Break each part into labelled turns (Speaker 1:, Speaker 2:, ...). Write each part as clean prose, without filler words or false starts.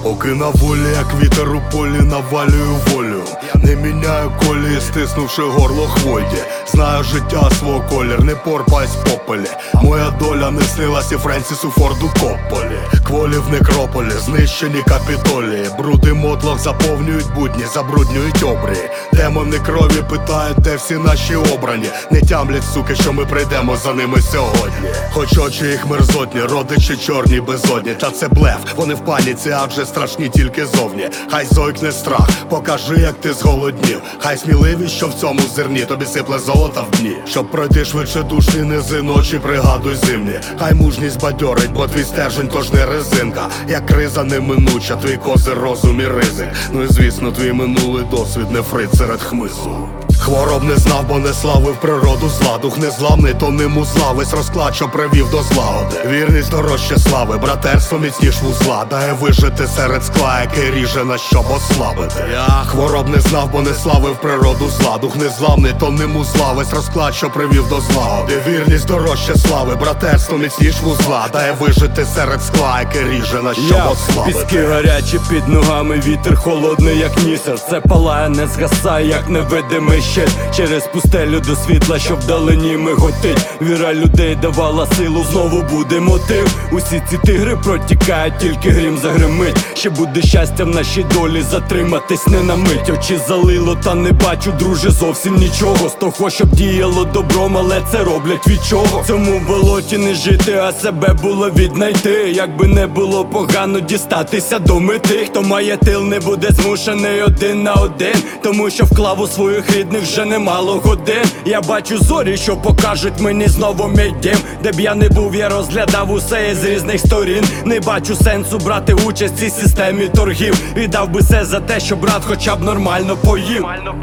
Speaker 1: Поки на волі, як вітер у полі, навалюю волю. Не міняю колії, стиснувши горло хвойді. Знаю життя свого колір, не порпаюсь в попелі. Моя доля не снилась і Френсісу Форду Копполі. Кволі в некрополі, знищені капітолії. Бруди мотлох заповнюють будні, забруднюють обрії. Демони крові питають, де всі наші обрані. Не тямлять, суки, що ми прийдемо за ними сьогодні. Хоч очі їх мерзотні, родичі чорні безодні. Та це блеф, вони в паніці, адже страшні тільки зовні. Хай зойкне страх, покажи, як ти зголоднів. Хай сміливість, що в цьому зерні, тобі сипле золота в дні. Щоб пройти швидше душні низи, ночі пригадуй зимні. Хай мужність бадьорить, бо твій стержень тож не резинка. Як криза неминуча, твій козир розум і ризик. Ну і звісно, твій минулий досвід не фрит серед хмизу. Хвороб не знав, бо не славив природу зла. Дух незламний, то ним узла. Весь розклад, що привів до злагоди. Вірність дорожче слави, братерство міцніш вузла. Дає вижити серед скла, який ріже на щоб ослабити. Я хвороб не знав, бо не славив природу зла. Дух незламний, то ним узла. Весь розклад, що привів до злагоди. Вірність дорожче слави, братерство міцніш вузла. Дає вижити серед скла, який ріже на щоб ослабити.
Speaker 2: Піски гарячі під ногами, вітер холодний, як нісер. Це палає, не згасає, як невидимий щит. Через пустелю до світла, що вдалині миготить. Віра людей давала силу, знову буде мотив. Усі ці тигри протікають, тільки грім загримить. Ще буде щастя в нашій долі, затриматись не на мить. Очі залило, та не бачу, друже, зовсім нічого. З того, щоб діяло добром, але це роблять від чого? Цьому болоті не жити, а себе було віднайти. Якби не було погано дістатися до мети. Хто має тил, не буде змушений один на один, тому що вклав у своїх рідних вже немало годин. Я бачу зорі, що покажуть мені знову мій дім. Де б я не був, я розглядав усе із різних сторін. Не бачу сенсу брати участь в цій системі торгів. Віддав би все за те, що брат хоча б нормально поїв.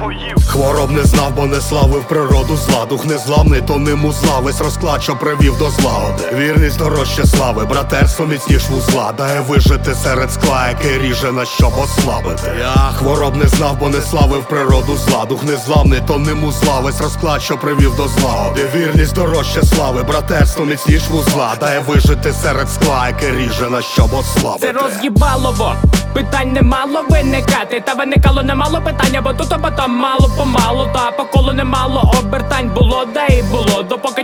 Speaker 1: Хвороб не знав, бо не славив природу зла. Дух незламний, то ним узла. Весь розклад, що привів до злагоди. Вірність дорожче слави, братерство міцніш вузла. Дає вижити серед скла, який ріже на щоб ослабити. Я хвороб не знав, бо не славив природу зла. Дух незламний, то ним узла. Весь розклад, що привів до злагоди. Вірність дорожче слави, братерство міцніш вузла. Дає вижити серед скла, який ріже на щоб ослабити.
Speaker 3: Це роз'їбалово, питань немало виникати. Та виникало немало питання, бо тут або там мало помалу. Та по колу немало обертань було, да і було. Допоки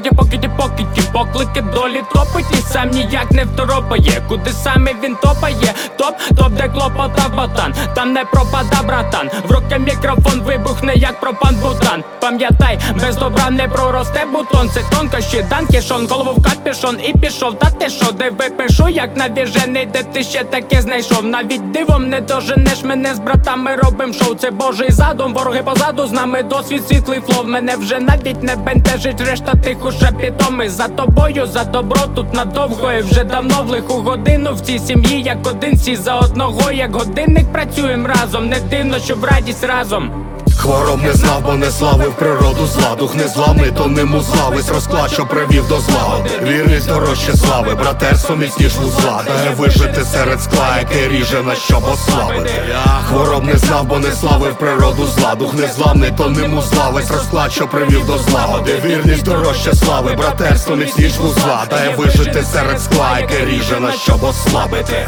Speaker 3: поклики долі топить. І сам ніяк не второпає. Куди саме він топає? Топ, де клопота ботан. Там не пропада, братан. В руки мікрофон вибухне, як пропан-бутан. Пам'ятай, без добра не проросте бутон. Це тонкощі, данкішон, голову в капюшон і пішов. Та ти шо, диви, пишу, як навіжений, де ти ще таке знайшов. Навіть дивом не доженеш мене з братами, робим шоу. Це божий задум, вороги позаду, з нами досвід, світлий флов. Мене вже навіть не бентежить, решта тих уже питомий. За тобою, за добро тут надовго. І вже давно в лиху годину в цій сім'ї, як один, всі за одного. Як годинник працюєм разом, не дивно, що в радість разом.
Speaker 1: Хвороб не знав, бо не славив природу зла. Дух незламний, то ним узла. Весь розклад, що привів до злагоди. Вірність дорожче слави, братерство міцніш вузла. Дає вижити серед скла, який ріже на щоб ослабити. Я хвороб не знав, бо не славив природу зла. Дух незламний, то ним узла. Весь розклад, що привів до злагоди. Вірність дорожче слави, братерство міцніш вузла. Дає вижити серед скла, який ріже на щоб ослабити.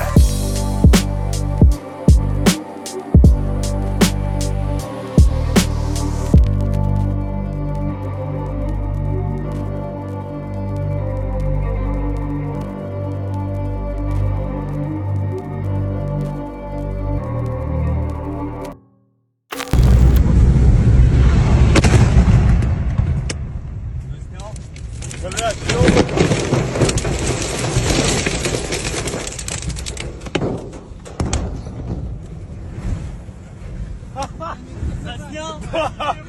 Speaker 4: Заснял?